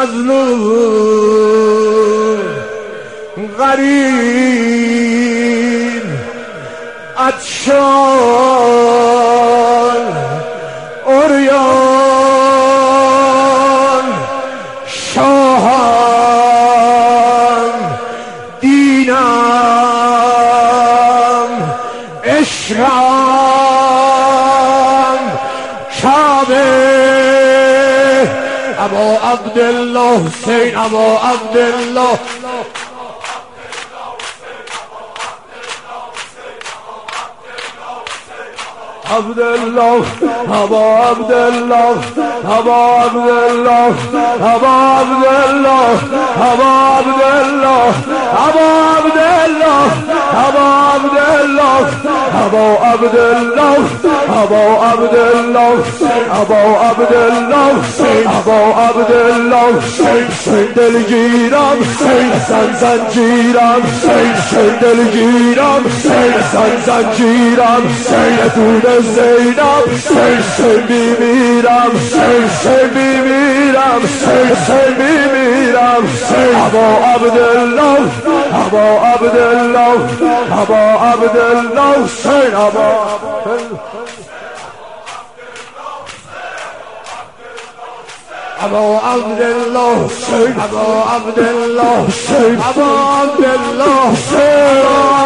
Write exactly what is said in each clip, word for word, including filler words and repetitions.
مظلوم غریب عطشان عریان شاهم دینم عشقم کعبه ابا عبدالله حسین ابا عبدالله عبدالله ابا عبدالله ابا عبدالله ابا عبدالله ابا عبدالله ابا عبدالله ابا عبدالله ابا عبدالله ابا عبدالله ابا عبدالله ابا عبدالله حسین دلگیرم حسن زنجیرم حسین دلگیرم حسن زنجیرم دون زینب حسین میمیرم حسین میمیرم حسین میمیرم ابا عبدالله ابا عبدالله ابا عبدالله حسین ابا ابا عبدالله حسین ابا عبدالله حسین ابا عبدالله حسین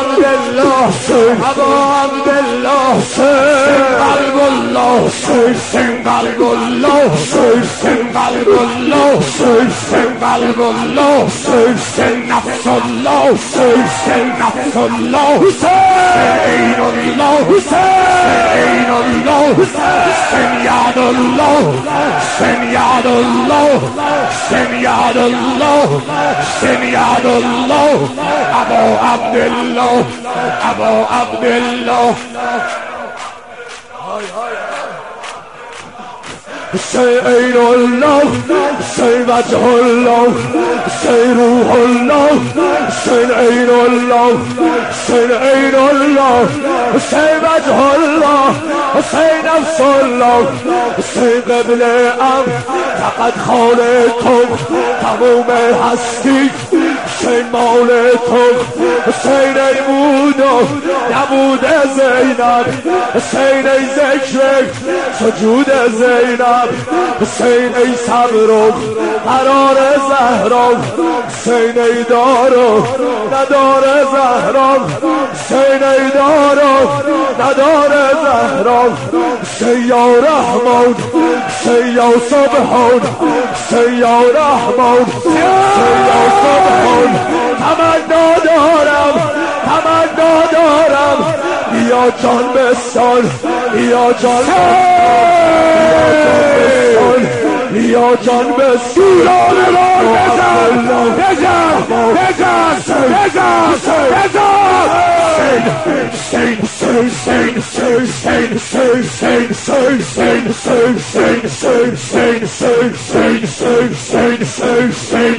ابا عبدالله حسین قلب الله حسین قلب الله حسین قلب الله حسین قلب الله حسین نفس الله حسین نفس الله حسین الله حسین الله حسین یاد الله حسین یاد الله حسین یاد الله حسین یاد الله ابا عبدالله ابا عبدالله حسین الله حسین وجه الله حسین روح الله حسین عین الله حسین عین الله حسین وجه الله حسین نفس الله حسین قبله ام فقط خانه تو تموم هستی حسین مال تو حسین ای بود و نبود زینب حسین ای ذکر سجود زینب حسین ای صبر و قرار زهرا حسین ای دار و ندار زهرا حسین ای دار و ندار زهرا حسین یا رحمان حسین یا سبحان حسین یا رحمان حسین یا سبحان تمنا دارم تمنا دارم بیا جان بستان بیا جان بستان بیا جان بستان بزن بزن بزن بزن بزن حسین حسین حسین حسین حسین حسین حسین حسین حسین حسین حسین حسین حسین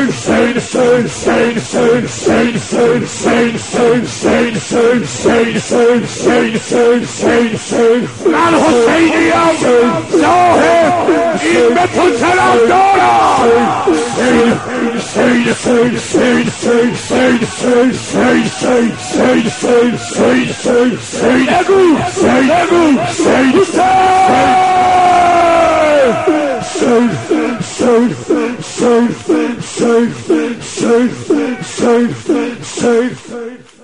من حسینیم صاحب این به تو سلام دارم نگو نگو Safe, safe, safe, safe, safe, safe, safe.